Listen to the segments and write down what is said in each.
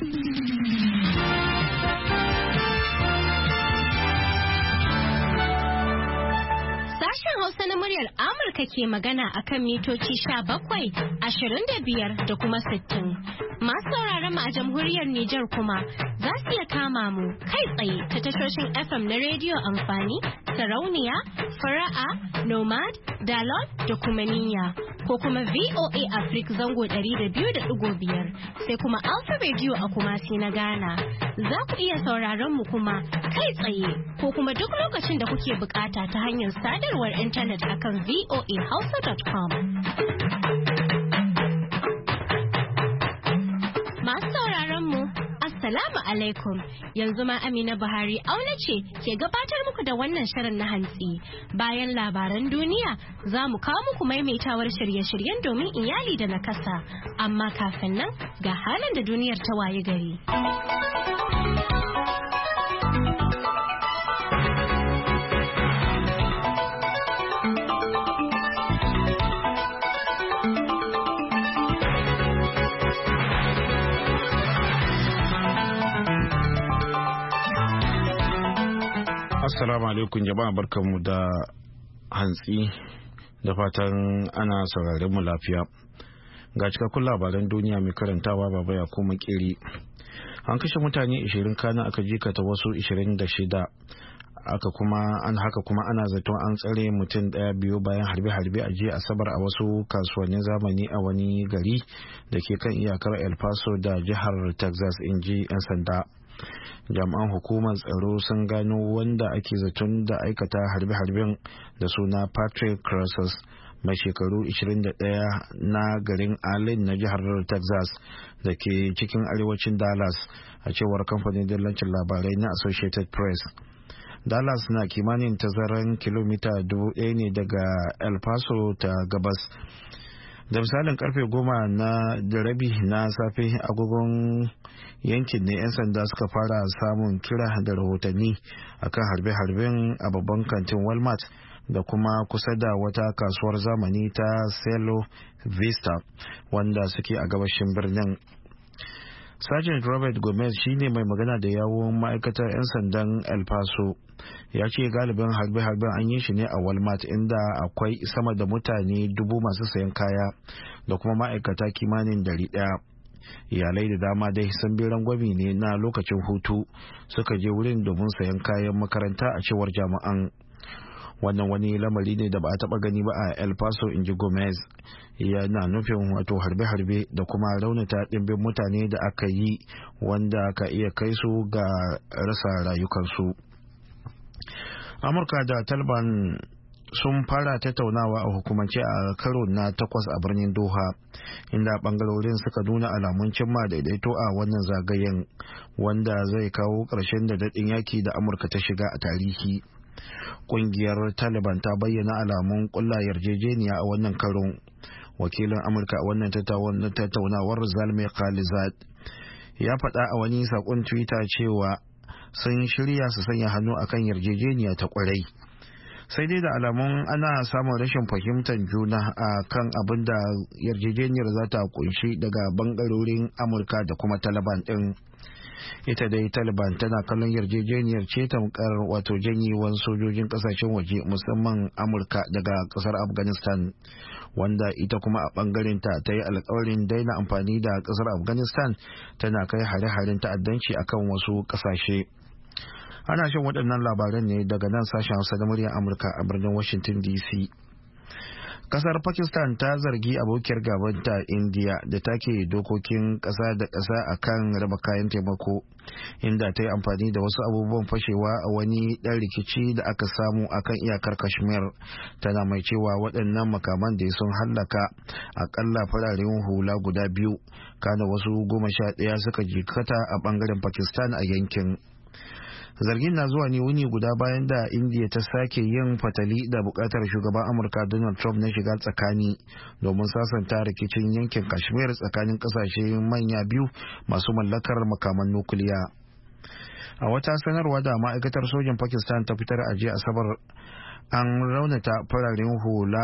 Sashen Hausa na muryar Amurka ke magana akan mitoci 17, 25 da kuma 60. Masu sauraron mu a jamhuriyar Nijar kuma za su iya kama mu kai tsaye ta tashoshin FM na rediyo amfani, sarauniya, fara'a, nomad, dalot da kuma niyya. Ko kuma VOA Africa zango 200.5 sai kuma Alpha Radio a Kumasi na Ghana. Za ku iya sauraron mu kuma kai tsaye ko kuma duk lokacin da kuke bukata ta hanyar sadarwar intanet akan voahausa.com. Masu sauraron mu Assalamu alaikum, yanzu ma Amina Buhari auna ce ke gabatar muku da wannan shirin na hantsi. Bayan labaran duniya za mu kawo muku maimaitawar shirye-shiryen domin iyali da nakasa. Amma kafin nan ga halin da duniyar ta waye gari. Assalamu alaikum jama'a, barkanmu da hantsi da fatan ana sauraren mu lafiya. Ga cikakkun labaran duniya mai karantawa baba ya kuma kiri. An kashe mutane 20 kana aka jikata wasu 26 haka kuma ana zaton an tsare mutum daya biyu bayan harbe-harbe a jiya Asabar a wasu kasuwannin zamani a wani gari da ke kan iyakar El Paso da jihar Texas, inji 'yan sanda. Jami'an hukumar tsaro sun gano wanda ake zaton da aikata harbe-harben da suna Patrick Crosses, mai shekaru 21 na garin Allen na jihar Texas da ke cikin arewacin Dallas, a cewar kamfanin dillancin labarai na Associated Press. Dallas na kimanin tazaran kilomita 1,000 ne daga El Paso ta gabas. Da misalin karfe 10:30 na safe agogon yankin ne 'yan sanda suka fara samun kira da rahotanni akan harbe-harben a babban kantin Walmart da kuma kusa da wata kasuwar zamani ta Cielo Vista wanda suke a gabashin birnin. Sergeant Robert Gomez shine mai magana da yawon ma'aikatar 'yan sandan El Paso, ya ce galibin harbe-harben an yi shi ne a Walmart, inda akwai sama da mutane 1,000 masu sayan kaya da kuma ma'aikata kimanin 100. Iyalai da dama dai sun bi rangwami ne na lokacin hutu suka je wurin domin sayan kayan makaranta, a cewar jami'an. Wannan wani lamari ne da ba a taba gani ba a El Paso, inji Gomez. Yana nufin wato harbe-harbe da kuma raunata ɗimbin mutane da aka yi wanda ka iya kai su ga rasa rayukansu. Amurka da Taliban sun fara tattaunawa a hukumance a karo na 8 a birnin Doha, inda bangarorin suka nuna alamun cimma daidaito a wannan zagayen wanda zai kawo ƙarshen da daɗin yaki da Amurka ta shiga a tarihi. Kungiyar Taliban ta bayyana alamun ƙulla yarjejeniya a wannan karon. Wakilin Amurka a wannan tattaunawar Zalmay Khalilzad ya faɗa a wani saƙon Twitter cewa sun shirya su sanya hannu akan yarjejeniya ta ƙwarai. Sai dai da alamun ana samun rashin fahimtar juna a kan abin da yarjejeniyar za ta kunshi daga bangarorin Amurka da kuma Taliban ɗin. Ita dai Taliban tana kallon yarjejeniyar ce tamkar wato janyewan sojojin kasashen waje, musamman Amurka daga kasar Afghanistan, wanda ita kuma a bangaren ta yi alkawarin daina amfani da kasar Afghanistan tana kai hare-haren ta'addanci akan wasu kasashe. Ana shan waɗannan labaran ne daga nan sashen Hausa da muryar Amurka a birnin Washington DC. Kasar Pakistan ta zargi abokiyar gabanta India da take dokokin ƙasa da ƙasa akan raba kayan taimako, inda ta yi amfani da wasu abubuwan fashewa a wani ɗan rikici da aka samu akan iyakar Kashmir, tana mai cewa waɗannan makaman da sun hallaka akalla fararen hula guda 2, kana wasu 11 suka jikata a ɓangaren Pakistan a yankin. Zargin na zuwa ne wuni guda bayan da India ta sake yin fatali da bukatar shugaban Amurka Donald Trump na shiga tsakani domin sasanta rikicin yankin Kashmir tsakanin kasashe manya biyu masu mallakar makaman nukiliya. A wata sanarwa da ma'aikatar sojin Pakistan ta fitar a jiya Asabar, an raunata fararen hula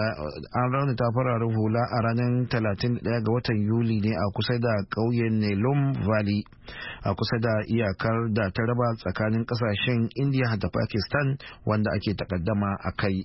a ranar 31 ga watan Yuli ne a kusa da ƙauyen Nelum Valley a kusa da iyakar da ta raba tsakanin ƙasashen India da Pakistan wanda ake takaddama a kai.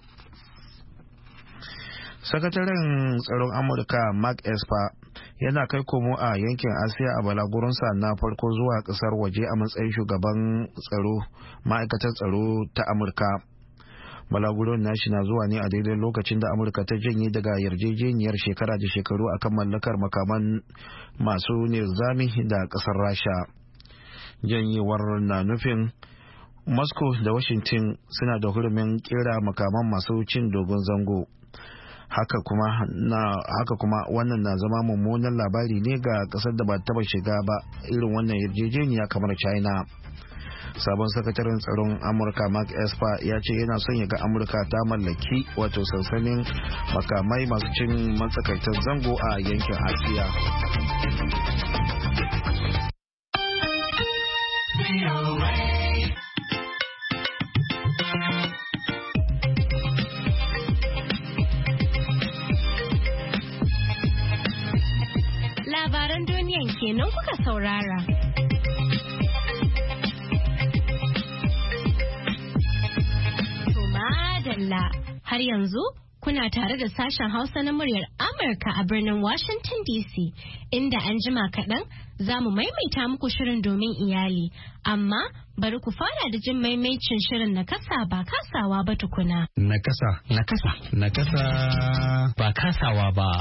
Sakataren tsaron Amurka Mark Esper yana kai komo a yankin Asiya a balagurinsa na farko zuwa kasar waje a matsayin shugaban tsaro ma'aikatar tsaro ta Amurka. Balaguron nashi na zuwa ne a daidai lokacin da Amurka ta janye daga yarjejeniyar shekara da shekaru akan mallakar makaman masu nizami da kasar Rasha. Janyewar na nufin Moscow da Washington suna da hurumin kera makaman masu cin dogon zango. Haka kuma wannan na zama mummunan labari ne ga kasar da ba taba shiga ba irin wannan yarjejeniya kamar China. Sabon sakataren tsaron Amurka Mark Esper ya ce yana son ya ga Amurka ta mallaki wato sansanin makamai masu cin matsakaitar zango a yankin Asiya. Labaran duniyan kenan kuka saurara. To madalla, har yanzu kuna tare da sashen Hausa na muryar Amurka a birnin Washington DC, inda an jima kaɗan za mu maimaita muku shirin domin iyali, amma bari ku fara da jin maimaicin shirin na kasa ba kasawa ba tukuna. Na kasa ba kasawa ba.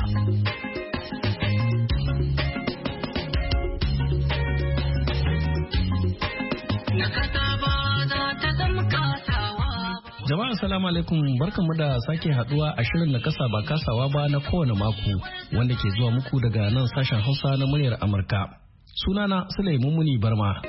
Jama'a assalamu alaikum, barkanmu da sake haduwa a shirin na kasa ba kasawa ba na kowane mako wanda ke zuwa muku daga nan sashen Hausa na muryar Amurka. Sunana Sulaiman Muni Barma.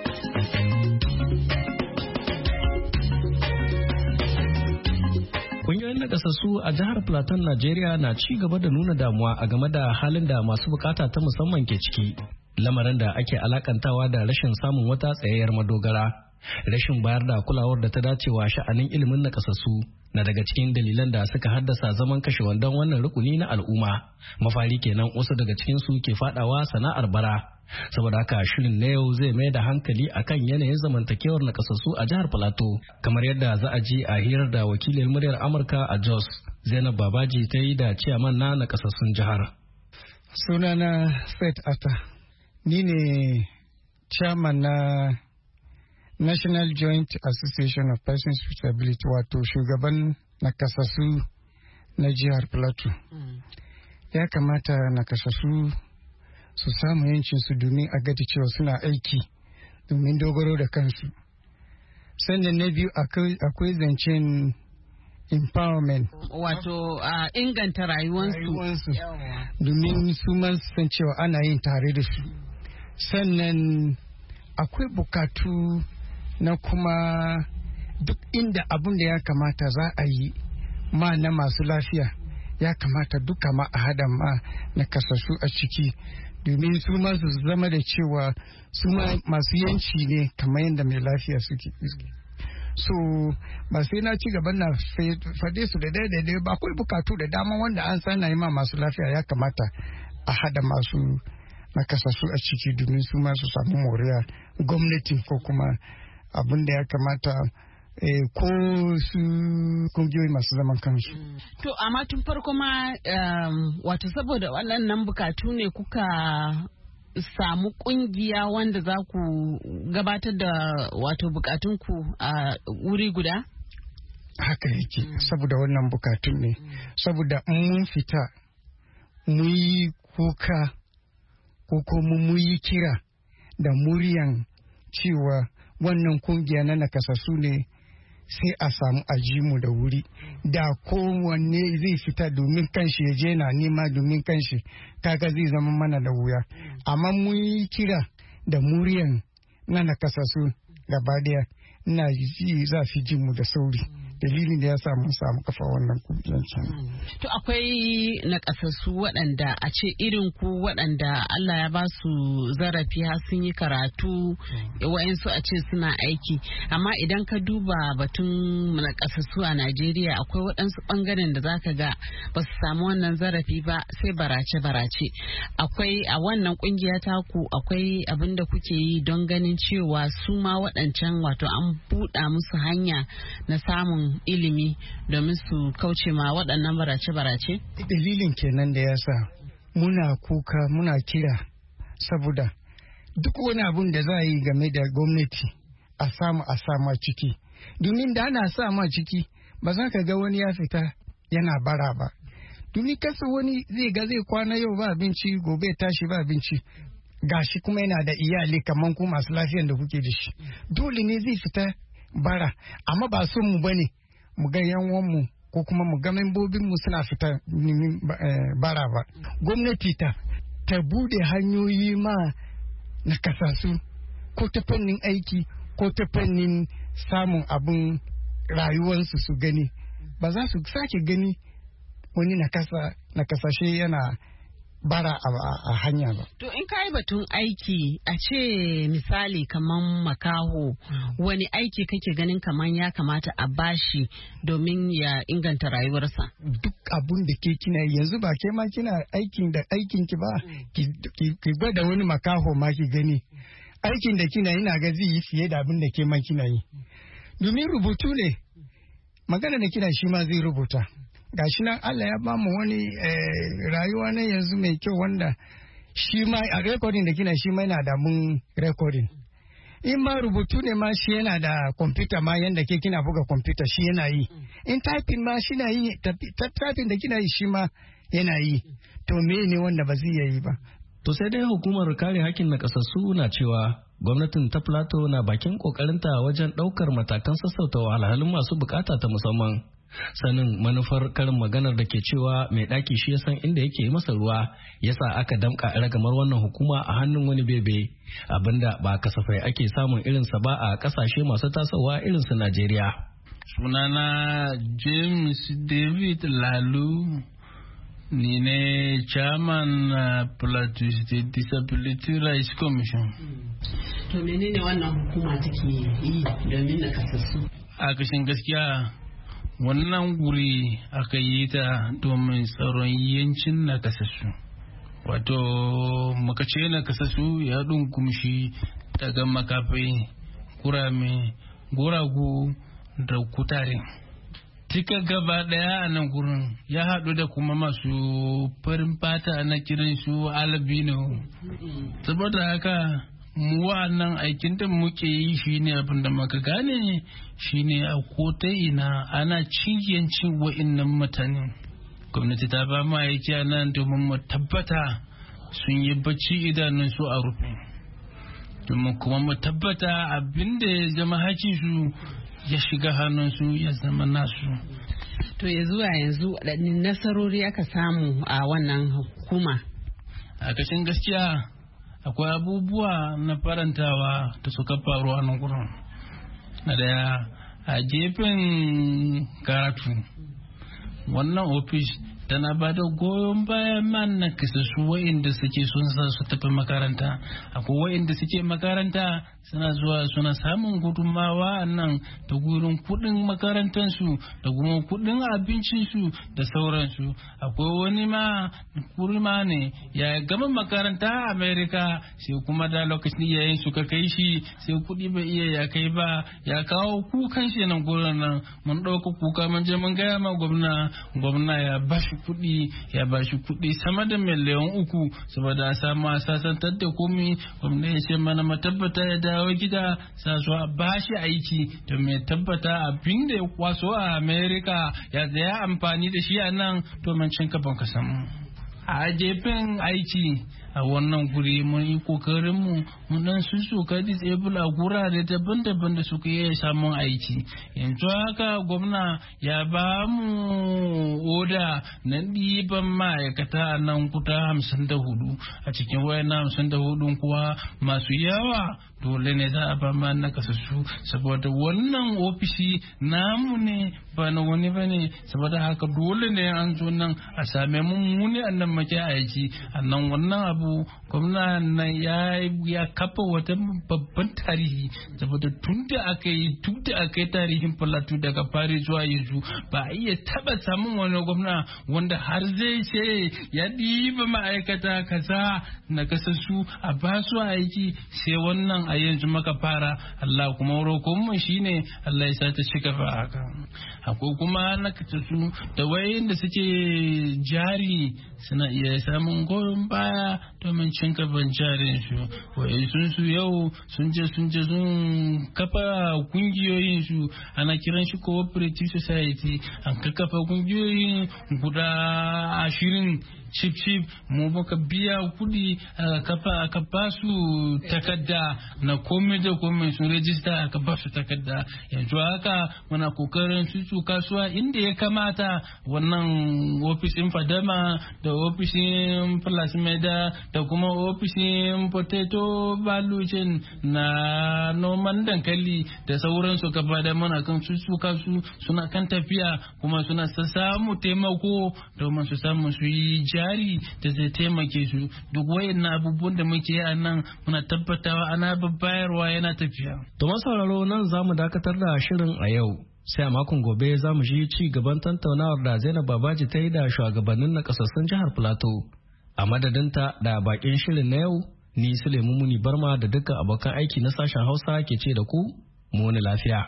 Kungiyoyin nakasassu a jihar Plateau, Najeriya na ci gaba da nuna damuwa a game da halin da masu bukata ta musamman ke ciki. Lamarin da ake alakantawa da rashin samun wata tsayayyar madogara. Rashin bayar da kulawar da ta dacewa sha'anin ilimin nakasassu na daga cikin dalilan da suka haddasa zaman kashe wandon wannan rukuni na al'umma. Mafari kenan wasu daga cikin su ke fadawa sana'ar bara. Saboda haka shirin na yau zai mai da hankali akan yanayin zamantakewar nakasassu a jihar Plateau, kamar yadda za a ji a hirar da wakilin muryar Amurka a Jos, Zainab Babaji, ta yi da ciyaman na nakasassun jihar. Sunana Faith Atta, ni ne chairman na National Joint Association of Persons with Disability, wato shugaban nakasassu na jihar Plateau. Ya kamata nakasassu su samu yancinsu domin a gadi cewa suna aiki domin dogaro da kansu. Sannan na biyu akwai zancen empowerment. Wato inganta rayuwarsu. Domin su man san cewa ana yin tare da su. Sannan akwai bukatu na kuma duk inda abin da ya kamata za a yi ma na masu lafiya, ya kamata duka ma a hada ma na kasassu a ciki, domin su ma su zama da cewa su ma masu yanci ne kamar yadda mai lafiya suke. So ba sai na ci gaban na fade su da daidai ba, akwai bukatu da dama wanda an sana yi ma masu lafiya, ya kamata a hada masu nakasassu a ciki domin su ma su samu moriya gwamnati ko kuma abin da ya kamata ko su kungiyoyi masu zaman kansu. To amma tun farko ma wato saboda waɗannan bukatu ne kuka samu kungiya wanda za ku gabatar da wato bukatunku a wuri guda? Haka yake, saboda wannan bukatun ne, saboda mun fita mu yi kuka ko kuma mu yi kira da muryan cewa wannan kungiya na nakasassu ne, sai a samu ajimu da wuri, da kowanne zai fita domin kanshi ya je na nema domin kanshi, kaga zai zama mana da wuya. Amma mun yi kira da muryan na nakasassu gaba daya, ina ji za fi ji mu da sauri dalilin da ya samu kafa wannan kungiyar. To akwai nakasassu waɗanda a ce irin ku waɗanda Allah ya ba su zarafi har sun yi karatu wa'insu a ce suna aiki, amma idan ka duba batun nakasassu a Najeriya akwai waɗansu ɓangaren da zaka ga ba su samu wannan zarafi ba sai barace-barace. Akwai a wannan kungiya taku akwai abin da kuke yi don ganin cewa su ma waɗancan wato an buɗa musu hanya na samun ilimi domin su kauce ma waɗannan barace-barace? Dalilin kenan da ya sa muna kuka muna kira saboda duk wani abun da za a yi game da gwamnati a sama ciki. Domin da ana sama ciki ba za ka ga wani ya fita yana bara ba. Domin kasa wani zai kwana yau ba abinci gobe tashi ba abinci. Gashi kuma yana da iyali kamar ku masu lafiyan da kuke da shi. Dole ne zai fita bara, amma ba son mu bane mu ga yanwanmu ko kuma mu ga membobinmu suna fita bara ba. Gwamnati ta bude hanyoyi ma na kasasu ko ta fannin aiki ko ta fannin samun abin rayuwarsu su gani, ba za su sake gani wani na kasashe yana bara a hanya ba. To in ka yi batun aiki a ce misali kaman makaho, wani aiki kake ganin kaman ya kamata a bashi domin ya inganta rayuwarsa? Duk abun da ke kina yanzu ba ke ma kina aikin ki ba, ki gwada wani makaho ma ki gani. Aikin da kina yi na ga zai yi fiye da abin da ke ma kina yi. Domin rubutu ne, magana da kina shi ma zai rubuta. Gashi nan Allah ya bamu wani rayuwa na yanzu mai kyau wanda shi ma a recording da kina shi ma yana da mun recording. In ma rubutu ne ma shi yana da kwamfuta ma yanda ke kina buga kwamfuta shi yana yi. In typing ma shi na yi, typing da kina yi shi ma yana yi. To me ne wanda ba zai yi ba? To sai dai hukumar kare hakkin nakasassu na cewa gwamnatin ta Plateau na bakin kokarinta wajen ɗaukar matakan sassauta wahalhalun masu bukata ta musamman. Sanin manufar karin maganar da ke cewa mai ɗaki shi ya san inda yake masa ruwa yasa aka damƙa ragamar wannan hukuma a hannun wani bebe, abinda ba kasafai ake samun irinsa ba a ƙasashe masu tasowa irin su Najeriya. Sunana James David Lalu, ni ne chairman Plateau State Disability Rights Commission. To menene wannan hukuma take yi domin nakasassu? A kashin gaskiya wannan guri aka yi ta domin tsaron yancin nakasassu. Wato makace nakasassu ya kumshi daga makafai, kurame, guragu da kutare. Tika gaba daya a nan gurin ya haɗu da kuma masu farin fata na kiran su albino. Saboda haka mu wa'annan aikin da muke yi shine abin da muka gane shine a kota ina ana ciyancin wa'innan mutane. Gwamnati ta ba mu aiki a nan domin mu tabbata sun yi bacci idanunsu a rufe, domin kuma mu tabbata abin da ya zama hakinsu ya shiga hannunsu ya zama nasu. To ya zuwa yanzu waɗanne nasarori aka samu a wannan hukuma? A kashin gaskiya akwai abubuwa na farantawa da suka faru a nan gurin. Na daya, a gefen karatu wannan ofis tana ba da goyon bayan man na kasassu wa'inda suke sun sa su tafi makaranta. Akwai wa'inda suke makaranta suna zuwa suna samun gudunmawa nan da gurin kudin makarantansu da kuma kudin abincinsu da sauransu. Akwai wani ma kurma ne ya gama makaranta a Amerika sai kuma da lokacin yayin suka kai shi sai kudi bai iya ya kai ba, ya kawo kukan shi nan gurin nan. Mun ɗauka kuka mun je mun gaya ma gwamna ya bashi kuɗi sama da miliyan 3 saboda a samu a sasantar da komi. Gwamna ya ce mana matabbata ya dawo gida sa su a bashi aiki to mai tabbata abin da ya kwaso a Amerika ya amfani da shi a nan to man cin kafan ka samu. A gefen aiki a wannan guri mun yi kokarin mu mun dan sussuka disable a gurare daban-daban da suka yi samun aiki. Yanzu haka gwamna ya ba mu oda na ɗiban ma'aikata a nan kuta 54 a cikin wayan 54 kuwa masu yawa dole ne za a ba ma na kasassu saboda wannan ofishi namu ne ba na wani ba ne, saboda haka dole ne an zo nan a same mu ne a nan muke aiki a nan. Wannan abu gwamna na ya kafa wata babban tarihi saboda tun da aka yi tarihin Plateau daga fari zuwa yanzu ba a iya taba samun wani gwamna wanda har zai ce ya ɗiba ma'aikata kaza na kasassu a ba su aiki sai wannan a yanzu maka fara. Allah kuma roƙonmu shine Allah ya sa ta ci gaba haka. Akwai kuma na kasassu da wayan da suke jari suna iya samun goyon baya domin cin gaban jarin su. Wai su yau sun kafa kungiyoyin su ana kiran shi cooperative society, an kafa kungiyoyin guda 20 chip mu muka biya kudi aka ba su takarda na komai da komai sun rejista aka ba su takarda. Yanzu haka muna kokarin su kasuwa inda ya kamata. Wannan ofishin fadama da ofishin plasmeda da kuma ofishin potato baluchin na noman dankali da sauransu gaba da muna kan su kasu suna kan tafiya kuma suna samu taimako domin su samu su yi jari da zai taimake su. Duk wayannan abubuwan da muke yi a nan muna tabbatawa ana bayarwa yana tafiya. To masauraro nan za mu dakatar da shirin a yau. Sai a makon gobe za mu ji ci gaban tattaunawar da Zainab Babaji ta yi da shugabannin na kasassun jihar Plateau. A madadinta da bakin shirin na yau, ni Sulaimu Muni Barma da dukkan abokan aiki na sashen Hausa ke ce da ku mu wani lafiya.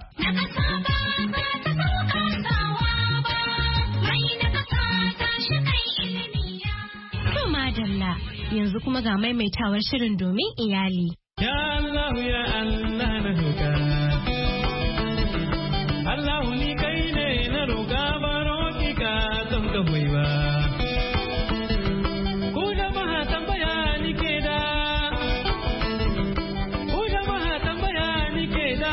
Madalla yanzu kuma ga maimaitawar shirin domin iyali. Ya Allah ya Allah na roƙa. Allah ni kai ne na roƙa baro ki ka don ka hoyi ba. Ku jama'a tambaya ni ke da. Ku jama'a tambaya ni ke da.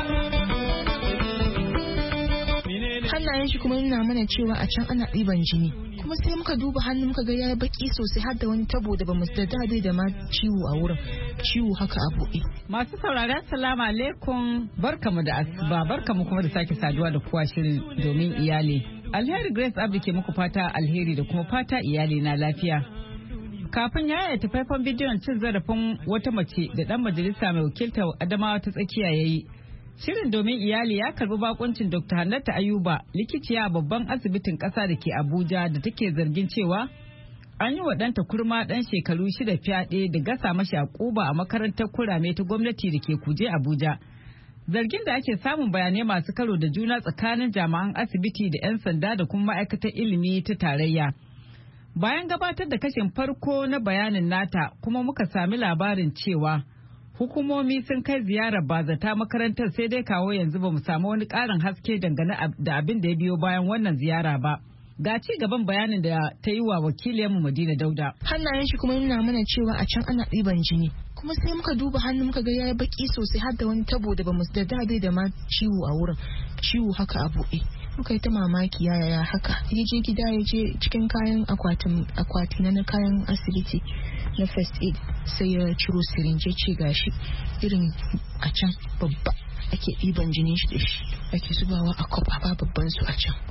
Hannayen shi kuma nuna mana cewa a can ana ɗiban jini. Kuma sai muka duba hannu muka ga yayi baki sosai har da wani tabo da bamu da dade da ma ciwo a wurin, ciwo haka a buɗe. Masu sauraron salamu alaikum, barkamu da asuba, barkamu kuma da sake saduwa da kowa shirin domin iyali. Alheri Grace Abdi ke muku fata alheri da kuma fata iyali na lafiya. Kafin ya yi faifan bidiyon cin zarafin wata mace da dan majalisa mai wakiltar Adamawa ta tsakiya yayi. Shirin domin iyali ya karbi bakuncin Dr. Hannatu Ayuba, likiciya a babban asibitin ƙasa da ke Abuja da take zargin cewa an yi wa ɗanta kurma ɗan shekaru 6 fyaɗe da gasa mashi a ƙuba a makarantar kurame ta gwamnati da ke Kuje Abuja. Zargin da ake samun bayanai masu karo da juna tsakanin jami'an asibiti da 'yan sanda da kuma ma'aikatar ilimi ta tarayya. Bayan gabatar da kashin farko na bayanin nata kuma muka sami labarin cewa hukumomi sun kai ziyarar bazata makarantar sai dai kawo yanzu ba mu samu wani ƙarin haske dangane da abin da ya biyo bayan wannan ziyara ba. Ga ci gaban bayanin da ta yi wa wakiliyarmu Madina Dauda. Hannayen shi kuma nuna mana cewa a can ana ɗiban jini. Kuma sai muka duba hannu muka ga yayi baki sosai har da wani tabo da bamu da dade da ma ciwo a wurin, ciwo haka a buɗe. Muka yi ta mamaki yaya haka. Ya je gida ya je cikin kayan akwati na kayan asibiti na first aid sai ya ciro sirinje ce gashi irin a can babba ake ɗiban jinin shi da shi ake zubawa a kofa ba babban su a can.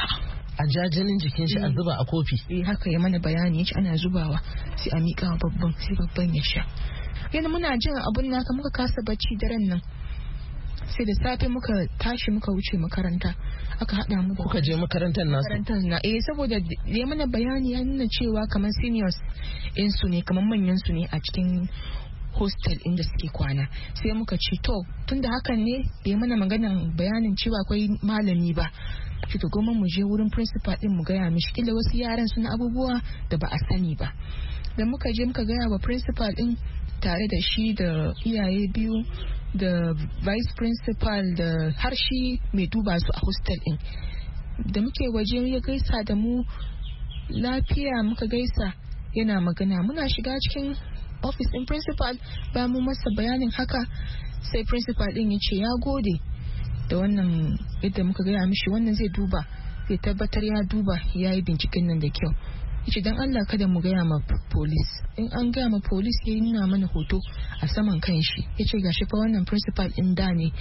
A jajinin jikin shi a zuba a kofi. Haka ya mana bayani ya ce ana zubawa sai a miƙa babban sai babban ya sha. Yana muna jin abun naka muka kasa bacci daren nan. Sai da safe muka tashi muka wuce makaranta aka haɗa mu da kuka je makarantar nasu. Makarantar na saboda ya mana bayani ya nuna cewa kamar seniors in su ne kamar manyan su ne a cikin hostel inda suke kwana. Sai muka ce to tunda hakan ne bai mana maganan bayanin cewa akwai malami ba, kika goma mu je wurin principal din mu gaya mishi kila wasu yaran suna abubuwa da ba a sani ba. Da muka je muka gaya wa principal din tare da shi da iyaye biyu da vice principal da har shi mai duba su a hostel din. Da muke waje ya gaisa da mu lafiya muka gaisa yana magana muna shiga cikin office din principal ba mu masa bayanin haka sai principal din ya ce ya gode da wannan yadda muka gaya mishi wannan zai duba zai tabbatar ya duba ya yi binciken nan da kyau. Yace dan Allah kada mu gaya ma police, in an gaya ma police ya nuna mana hoto a saman kan shi yace gashi fa wannan principal din da ne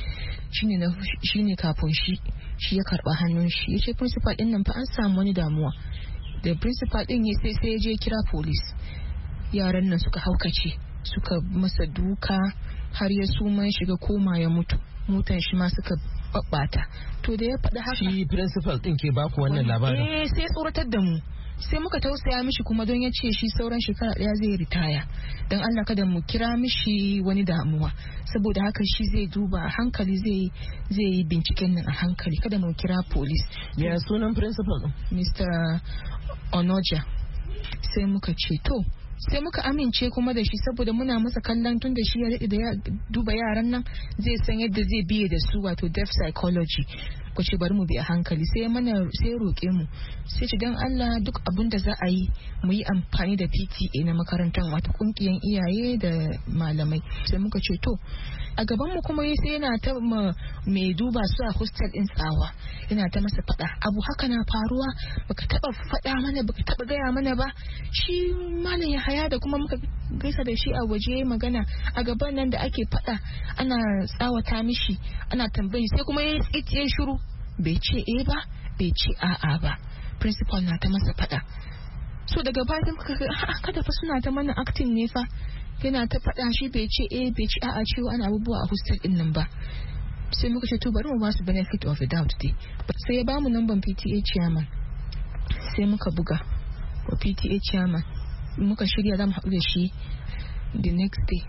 shine kafin shi ya karba hannun shi. Yace principal din nan fa an samu wani damuwa da principal din ya sai ya je kira police, yaran nan suka haukace suka masa duka har ya suma shiga koma ya mutu, motan shi ma suka babbata. To da ya faɗi haka shi principal din ke baku wannan labarin sai ya tsoratar da mu, sai muka tausaya mishi kuma don ya ce shi sauran shekara daya zai ritaya, don Allah kada mu kira mishi wani damuwa, saboda haka shi zai duba a hankali zai yi binciken nan a hankali, kada mu kira police. Ya sunan principal Mr. Onoja. Sai muka ce to sai muka amince kuma da shi saboda muna masa kallon tun da shi ya daɗe da ya duba yaran nan zai san yadda zai biye da su, wato deaf psychology. Ku ce bari mu bi a hankali, sai roƙe mu sai ce don Allah duk abin da za a yi mu yi amfani da PTA na makarantar, wato kungiyan iyaye da malamai. Sai muka ce to a gaban mu kuma sai yana ta mai duba su a hostel din tsawa, yana ta masa faɗa abu haka na faruwa baka taba faɗa mana baka taba gaya mana ba. Shi malam ya haya da kuma muka gaisa da shi a waje magana a gaban nan da ake faɗa ana tsawata mishi ana tambayi, sai kuma ya shiru bai ce ba bai ce a'a ba. Principal na ta masa faɗa, so daga baya muka ga kada fa suna ta mana acting ne fa, yana ta faɗa shi bai ce bai ce a'a cewa ana abubuwa a hostel din nan ba. Sai muka ce to bari mu ba su benefit of the doubt dai. Sai ya bamu number PTA chairman, sai muka buga wa PTA chairman, muka shirya zamu haɗu da shi the next day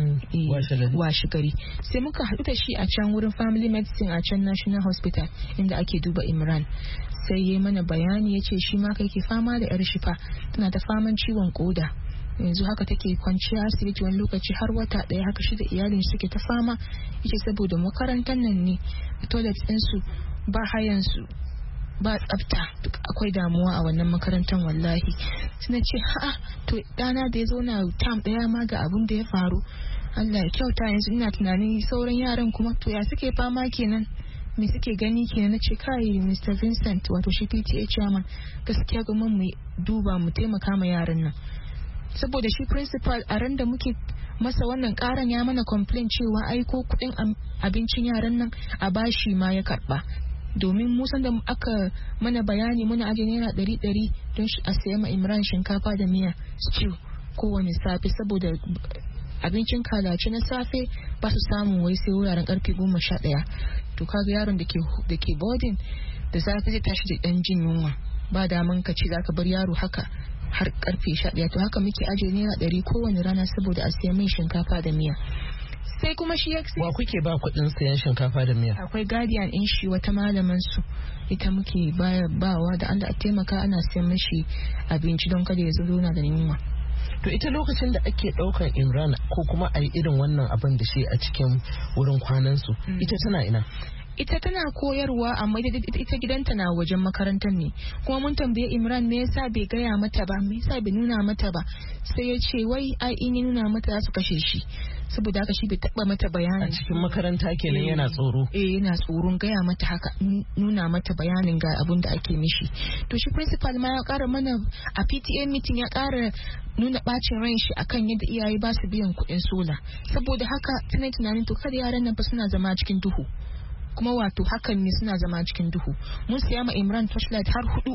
washe gari. Sai muka haɗu da shi a can wurin family medicine a can National Hospital inda ake duba Imran. Sai ya mana bayani ya ce shi ma kai ke fama da yar shifa, tana ta faman ciwon koda, yanzu haka take kwanciya asibiti wani lokaci har wata ɗaya haka shi da iyalin suke ta fama. Yace saboda makarantar nan ne toilet ɗinsu ba hayansu ba tsafta, duk akwai damuwa a wannan makarantar wallahi. Sai na ce to dana da ya zo na tam daya ma ga abin da ya faru, Allah ya kyauta. Yanzu ina tunanin sauran yaran kuma to ya suke fama kenan, me suke gani kenan. Na ce kai Mr. Vincent wato shi PTA chairman, gaskiya ga mu duba mu taimaka ma yaran nan, saboda shi principal a ran da muke masa wannan karan ya mana complain cewa aiko kudin abincin yaran nan a bashi ma ya karba, domin musan da aka mana bayani muna aje naira 100 don a saya ma Imran shinkafa da miya stew kowane safe, saboda abincin kalaci na safe ba su samu wai sai wuraren karfe 11. To kaga yaron da ke boarding da safe zai tashi da dan jin yunwa, ba daman ka ce zaka bar yaro haka har karfe 11. To haka muke aje naira 100 kowane rana saboda a saya mai shinkafa da miya. Sai kuma shi wa kuke ba kuɗin sayan shinkafa da miya? Akwai guardian in shi wata malaman su ita muke bawa da Allah a taimaka ana sayan mashi abinci don kada ya zo na da yunwa. To ita lokacin da ake ɗaukar Imran ko kuma a yi irin wannan abin da shi a cikin wurin kwanansu ita tana ina? Ita tana koyarwa amma ita gidanta na wajen makarantar ne, kuma mun tambaye Imran me yasa bai gaya mata ba, me yasa bai nuna mata ba, sai ya ce wai ai in ya nuna mata za su kashe shi, saboda haka shi bai taba mata bayanin. A cikin makaranta kenan yana tsoro. Yana tsoron gaya mata haka, nuna mata bayanin ga abin da ake mishi. To shi principal ma ya kara mana a PTA meeting ya kara nuna bacin ran shi akan yadda iyaye ba su biyan kuɗin sola, saboda haka tunai tunanin to kada yaran nan fa suna zama cikin duhu, kuma wato hakan ne suna zama cikin duhu. Mun siya ma Imran torchlight har 4,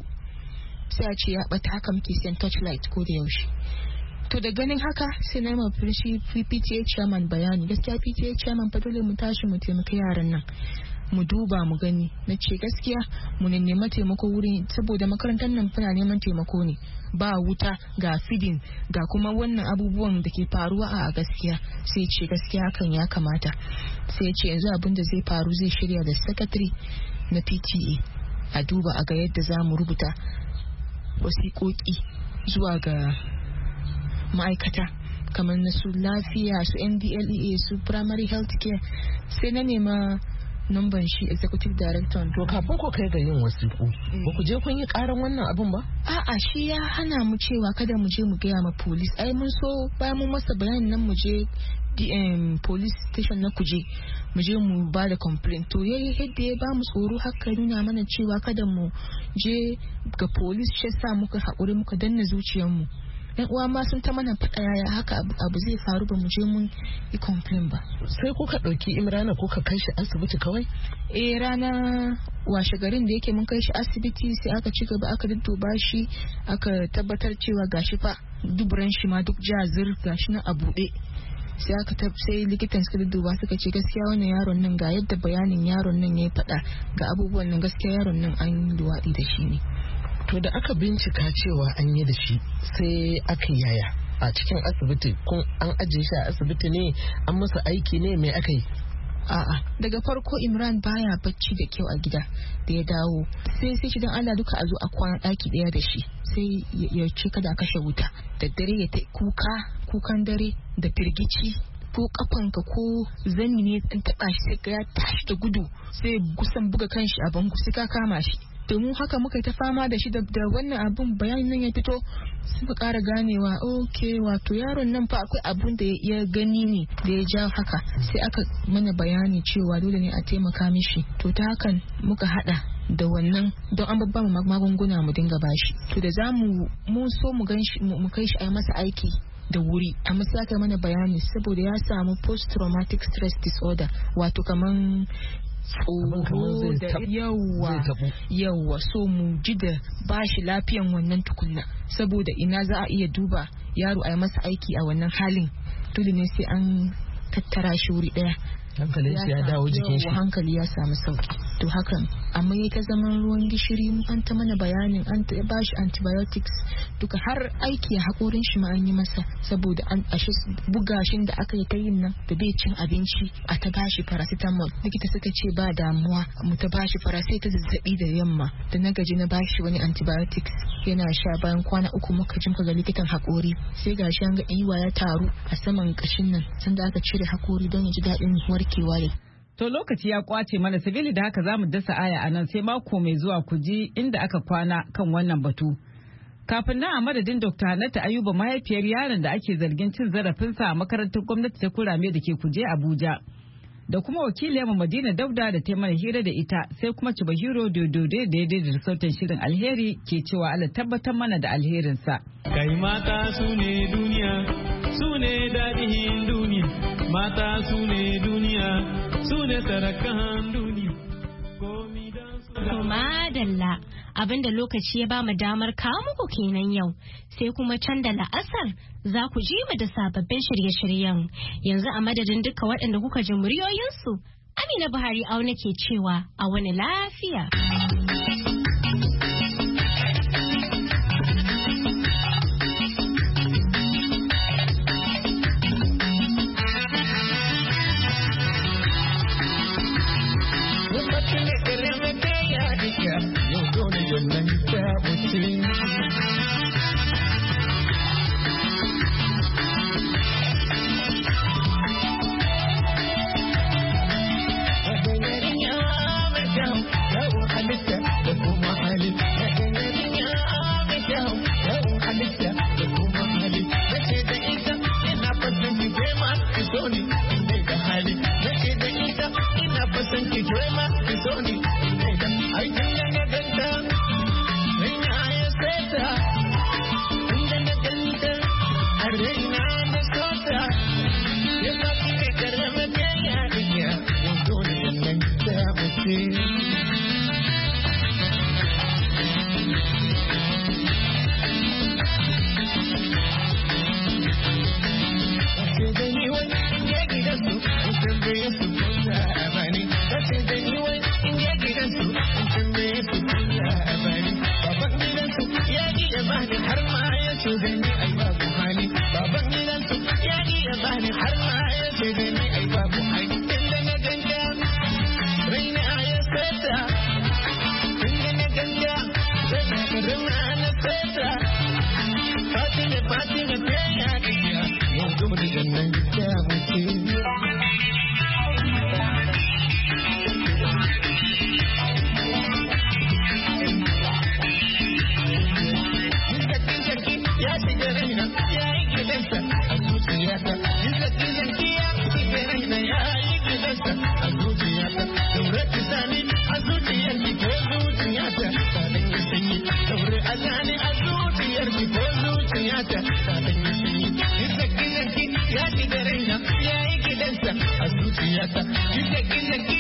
sai a ce ya bata, haka muke siyan torchlight ko da yaushe. To da ganin haka sai na ma shi PTA chairman bayani, gaskiya PTA chairman fa dole mu tashi mu taimaka yaran nan, mu duba mu gani. Na ce gaskiya mu nema taimako wurin, saboda makarantar nan fana neman taimako ne, ba wuta ga feeding ga kuma wannan abubuwan da ke faruwa a gaskiya. Sai ce gaskiya hakan ya kamata, sai ce yanzu abin da zai faru zai shirya da secretary na PTA a duba a ga yadda za mu rubuta wasiƙoƙi zuwa ga ma'aikata kamar na su lafiya, su NDLEA, su primary health care. Sai na nema numban shi executive director. To kafin ku kai ga yin wasiƙu ba ku je kun yi ƙaran wannan abin ba? A'a shi ya hana mu cewa kada mu je mu gaya ma police. Ai mun so bayan mun masa bayanin nan mu je police station na Kuje mu je mu ba da complaint. To yayi yadda ya ba mu tsoro haka nuna mana cewa kada mu je ga police, shi sa muka haƙuri muka danna zuciyarmu. Yan uwa ma sun ta mana faɗa yaya haka abu zai faru ba mu je mun yi complain ba. Sai kuka ɗauki Imrana kuka kai shi asibiti kawai? Rana washe garin da yake mun kai shi asibiti sai aka ci gaba aka dudduba shi aka tabbatar cewa gashi fa duburan shi ma duk jazir gashi na a buɗe. Sai likitan suka dudduba suka ce gaskiya wannan yaron nan ga yadda bayanin yaron nan ya faɗa ga abubuwan nan gaskiya yaron nan an luwaɗi da shi ne. To da aka bincika cewa an yi da shi sai aka yaya a cikin asibiti kun an ajiye shi a asibiti ne an masa aiki ne mai aka yi? A'a daga farko Imran baya bacci da kyau a gida da ya dawo sai shi dan Allah duka a zo a kwana daki daya da shi sai ya ce kada a kashe wuta da dare ya ta kukan dare da firgici ko kafanka ko zanni ne an taba shi sai ya tashi da gudu sai gusan buga kanshi a bango sai ka kama shi. Domin haka muka ta fama da shi da wannan abun bayanin nan ya fito suka ƙara ganewa wato yaron nan fa akwai abun da ya gani ne da ya ja haka sai aka mana bayani cewa dole ne a taimaka mishi. To ta hakan muka hada da wannan don an babba mu magunguna mu dinga bashi. To da zamu mun so mu kai shi a masa aiki da wuri amma sai aka mana bayani saboda ya samu post traumatic stress disorder wato kaman tsoro da yawa so mu ji da bashi lafiyan wannan tukunna saboda ina za a iya duba yaro a yi masa aiki a wannan halin dole ne sai an tattara shi wuri daya hankalin shi ya dawo jikin shi hankali ya samu sauki. To hakan amma ya ta zaman ruwan gishiri an ta mana bayanin an ta bashi antibiotics duka har aiki a hakorin shi ma an yi masa saboda an ashe bugashin da aka yi ta yin nan da bai cin abinci a ta bashi paracetamol likita suka ce ba damuwa mu ta bashi paracetamol ta zazzabi da yamma da na gaji na bashi wani antibiotics yana sha bayan kwana 3 muka jin ga likitan hakori sai gashi an ga iwa ya taru a saman kashin nan sanda aka cire hakori don ya ji daɗin warkewa ne. To lokaci ya kwace mana sabili da haka zamu dasa aya a nan sai mako mai zuwa ku ji inda aka kwana kan wannan batu. Kafin nan a madadin Dr. Hannatu Ayuba mahaifiyar yaron da ake zargin cin zarafinsa a makarantar gwamnati ta Kurame da ke Kuje Abuja. Da kuma wakiliyar Madina Dauda da ta mana hira da ita sai kuma Chibahiro Dodode da ya daidaita sautin shirin alheri ke cewa Allah tabbatar mana da alherinsa. Kai mata su ne duniya, su ne daɗin duniya, mata su ne duniya, su ne sarakan duniya. To madalla abinda lokaci ya ba mu damar kawo muku kenan yau sai kuma can da la'asar za ku ji mu da sababbin shirye-shiryen yanzu a madadin duka waɗanda kuka ji muryoyinsu Amina Buhari auna ke cewa a wani lafiya. Yes, zuciyata. Kike